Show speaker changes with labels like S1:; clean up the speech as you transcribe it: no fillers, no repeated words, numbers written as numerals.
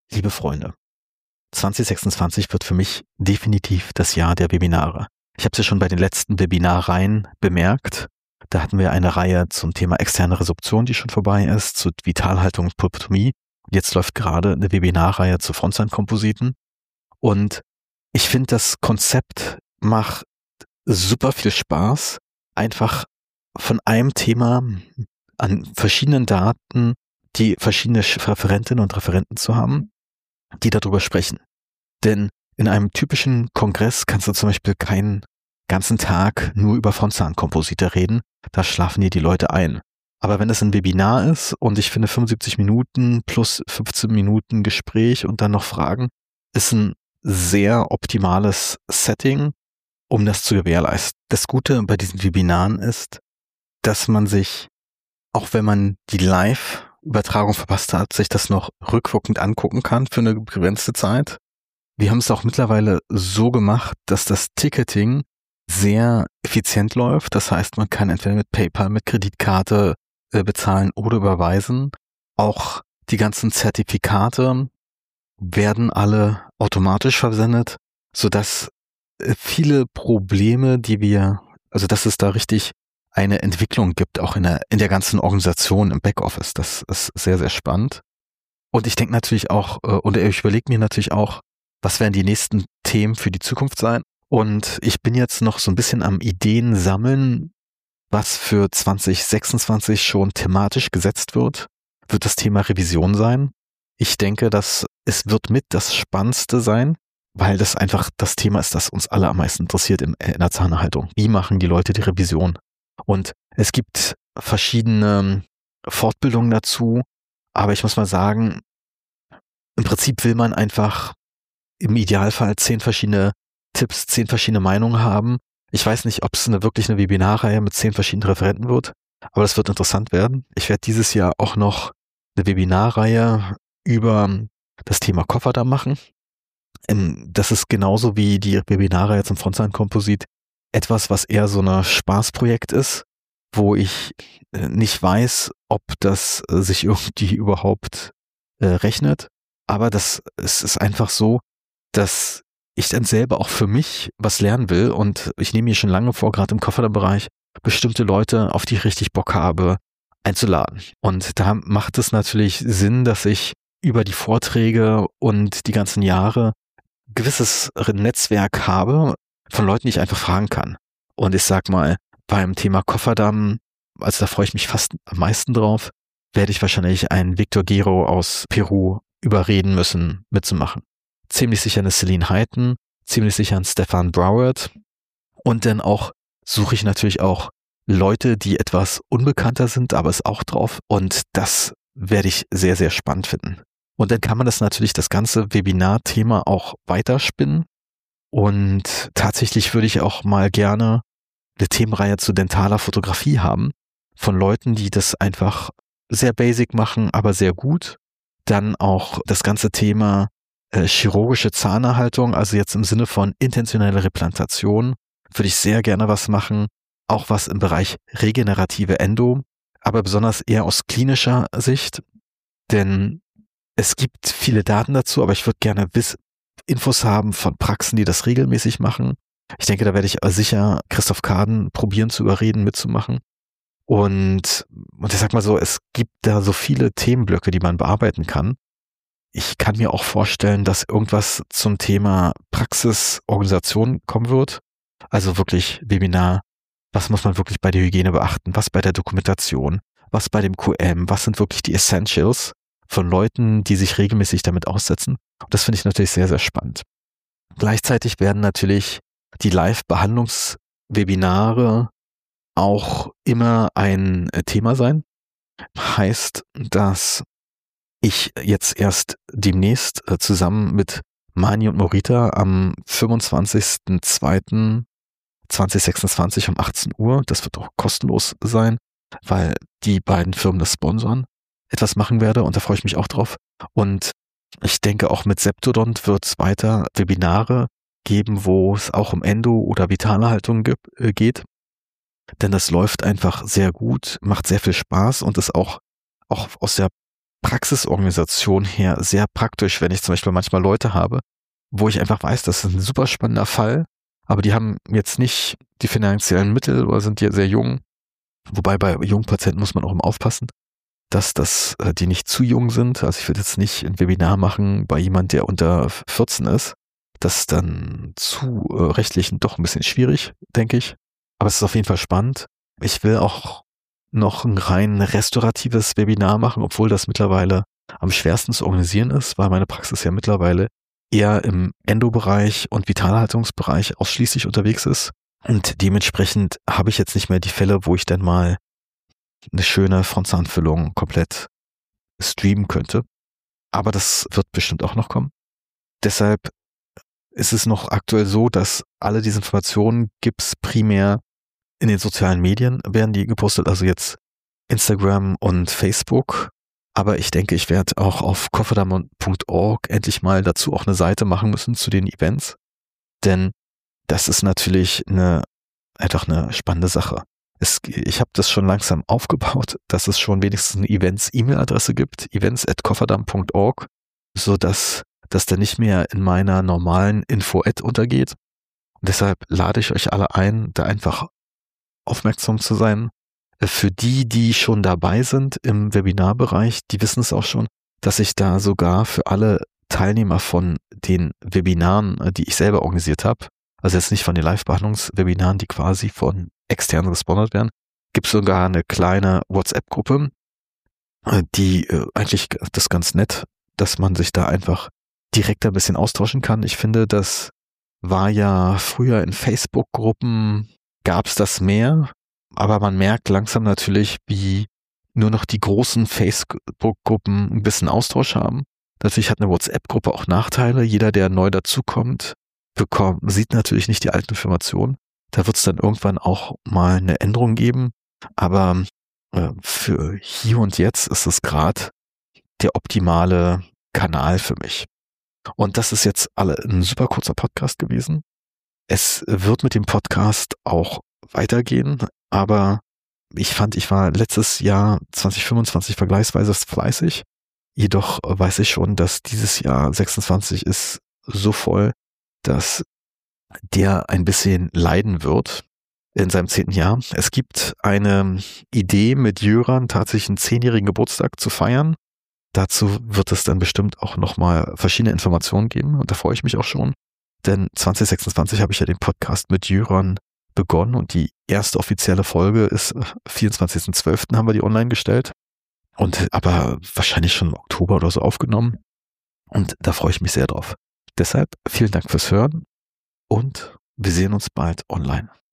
S1: Liebe Freunde, 2026 wird für mich definitiv das Jahr der Webinare. Ich habe es ja schon bei den letzten Webinarreihen bemerkt. Da hatten wir eine Reihe zum Thema externe Resorption, die schon vorbei ist, zu Vitalhaltung und Pulpotomie. Jetzt läuft gerade eine Webinarreihe zu Frontzahnkompositen. Und ich finde, das Konzept macht super viel Spaß, einfach von einem Thema an verschiedenen Daten die verschiedene Referentinnen und Referenten zu haben, die darüber sprechen. Denn in einem typischen Kongress kannst du zum Beispiel keinen ganzen Tag nur über Frontzahnkomposite reden, da schlafen dir die Leute ein. Aber wenn es ein Webinar ist und ich finde 75 Minuten plus 15 Minuten Gespräch und dann noch Fragen, ist ein sehr optimales Setting, um das zu gewährleisten. Das Gute bei diesen Webinaren ist, dass man sich, auch wenn man die Live-Übertragung verpasst hat, sich das noch rückwirkend angucken kann für eine begrenzte Zeit. Wir haben es auch mittlerweile so gemacht, dass das Ticketing sehr effizient läuft. Das heißt, man kann entweder mit PayPal, mit Kreditkarte bezahlen oder überweisen. Auch die ganzen Zertifikate werden alle automatisch versendet, sodass viele Probleme, dass es da richtig eine Entwicklung gibt, auch in der ganzen Organisation im Backoffice. Das ist sehr, sehr spannend. Und ich denke natürlich auch, ich überlege mir natürlich auch, was werden die nächsten Themen für die Zukunft sein. Und ich bin jetzt noch so ein bisschen am Ideen sammeln, was für 2026 schon thematisch gesetzt wird das Thema Revision sein. Ich denke, dass es wird mit das Spannendste sein, weil das einfach das Thema ist, das uns alle am meisten interessiert in der Zahnerhaltung. Wie machen die Leute die Revision? Und es gibt verschiedene Fortbildungen dazu, aber ich muss mal sagen, im Prinzip will man einfach im Idealfall 10 verschiedene Tipps, 10 verschiedene Meinungen haben. Ich weiß nicht, ob es wirklich eine Webinarreihe mit 10 verschiedenen Referenten wird, aber das wird interessant werden. Ich werde dieses Jahr auch noch eine Webinarreihe über das Thema Kofferdamm machen. Das ist genauso wie die Webinarreihe zum Frontzahnkomposit etwas, was eher so ein Spaßprojekt ist, wo ich nicht weiß, ob das sich irgendwie überhaupt rechnet. Aber es ist einfach so, dass ich dann selber auch für mich was lernen will und ich nehme mir schon lange vor, gerade im Kofferdammbereich, bestimmte Leute, auf die ich richtig Bock habe, einzuladen. Und da macht es natürlich Sinn, dass ich über die Vorträge und die ganzen Jahre gewisses Netzwerk habe von Leuten, die ich einfach fragen kann. Und ich sag mal, beim Thema Kofferdamm, also da freue ich mich fast am meisten drauf, werde ich wahrscheinlich einen Victor Gero aus Peru überreden müssen, mitzumachen. Ziemlich sicher eine Celine Hayton, ziemlich sicher einen Stefan Broward. Und dann auch suche ich natürlich auch Leute, die etwas unbekannter sind, aber ist auch drauf. Und das werde ich sehr, sehr spannend finden. Und dann kann man das ganze Webinar-Thema auch weiterspinnen. Und tatsächlich würde ich auch mal gerne eine Themenreihe zu dentaler Fotografie haben, von Leuten, die das einfach sehr basic machen, aber sehr gut. Dann auch das ganze Thema chirurgische Zahnerhaltung, also jetzt im Sinne von intentionelle Replantation, würde ich sehr gerne was machen. Auch was im Bereich regenerative Endo, aber besonders eher aus klinischer Sicht, denn es gibt viele Daten dazu, aber ich würde gerne Infos haben von Praxen, die das regelmäßig machen. Ich denke, da werde ich sicher Christoph Kaden probieren zu überreden, mitzumachen. Und ich sag mal so, es gibt da so viele Themenblöcke, die man bearbeiten kann. Ich kann mir auch vorstellen, dass irgendwas zum Thema Praxisorganisation kommen wird. Also wirklich Webinar. Was muss man wirklich bei der Hygiene beachten? Was bei der Dokumentation? Was bei dem QM? Was sind wirklich die Essentials von Leuten, die sich regelmäßig damit aussetzen? Und das finde ich natürlich sehr, sehr spannend. Gleichzeitig werden natürlich die Live-Behandlungswebinare auch immer ein Thema sein. Heißt, dass ich jetzt erst demnächst zusammen mit Mani und Morita am 25.02.2026 um 18 Uhr, das wird auch kostenlos sein, weil die beiden Firmen das sponsoren, etwas machen werde und da freue ich mich auch drauf. Und ich denke auch mit Septodont wird es weiter Webinare geben, wo es auch um Endo- oder Vitalhaltung geht. Denn das läuft einfach sehr gut, macht sehr viel Spaß und ist auch aus der Praxisorganisation her sehr praktisch, wenn ich zum Beispiel manchmal Leute habe, wo ich einfach weiß, das ist ein super spannender Fall, aber die haben jetzt nicht die finanziellen Mittel oder sind ja sehr jung. Wobei bei jungen Patienten muss man auch immer aufpassen, dass die nicht zu jung sind. Also ich würde jetzt nicht ein Webinar machen bei jemand, der unter 14 ist. Das ist dann zu rechtlich doch ein bisschen schwierig, denke ich. Aber es ist auf jeden Fall spannend. Ich will auch noch ein rein restauratives Webinar machen, obwohl das mittlerweile am schwersten zu organisieren ist, weil meine Praxis ja mittlerweile eher im Endo-Bereich und Vitalhaltungsbereich ausschließlich unterwegs ist. Und dementsprechend habe ich jetzt nicht mehr die Fälle, wo ich dann mal eine schöne Frontzahnfüllung komplett streamen könnte. Aber das wird bestimmt auch noch kommen. Deshalb ist es noch aktuell so, dass alle diese Informationen gibt's primär in den sozialen Medien, werden die gepostet, also jetzt Instagram und Facebook. Aber ich denke, ich werde auch auf cofferdam.org endlich mal dazu auch eine Seite machen müssen zu den Events. Denn das ist natürlich einfach eine spannende Sache. Ich habe das schon langsam aufgebaut, dass es schon wenigstens eine Events-E-Mail-Adresse gibt, events@cofferdam.org, sodass das dann nicht mehr in meiner normalen Info-Ad untergeht. Und deshalb lade ich euch alle ein, da einfach aufmerksam zu sein. Für die schon dabei sind im Webinarbereich, die wissen es auch schon, dass ich da sogar für alle Teilnehmer von den Webinaren, die ich selber organisiert habe, also jetzt nicht von den Live-Behandlungswebinaren, die quasi von externen gesponsert werden, gibt es sogar eine kleine WhatsApp-Gruppe, die eigentlich das ist ganz nett, dass man sich da einfach direkt ein bisschen austauschen kann. Ich finde, das war ja früher in Facebook-Gruppen, gab es das mehr, aber man merkt langsam natürlich, wie nur noch die großen Facebook-Gruppen ein bisschen Austausch haben. Natürlich hat eine WhatsApp-Gruppe auch Nachteile. Jeder, der neu dazukommt, sieht natürlich nicht die alten Informationen. Da wird es dann irgendwann auch mal eine Änderung geben. Aber für hier und jetzt ist es gerade der optimale Kanal für mich. Und das ist jetzt ein super kurzer Podcast gewesen. Es wird mit dem Podcast auch weitergehen, aber ich war letztes Jahr 2025 vergleichsweise fleißig. Jedoch weiß ich schon, dass dieses Jahr 26 ist so voll, dass der ein bisschen leiden wird in seinem 10. Jahr. Es gibt eine Idee mit Jöran, tatsächlich einen 10-jährigen Geburtstag zu feiern. Dazu wird es dann bestimmt auch nochmal verschiedene Informationen geben und da freue ich mich auch schon. Denn 2026 habe ich ja den Podcast mit Jöran begonnen und die erste offizielle Folge ist 24.12. haben wir die online gestellt und aber wahrscheinlich schon im Oktober oder so aufgenommen und da freue ich mich sehr drauf. Deshalb vielen Dank fürs Hören und wir sehen uns bald online.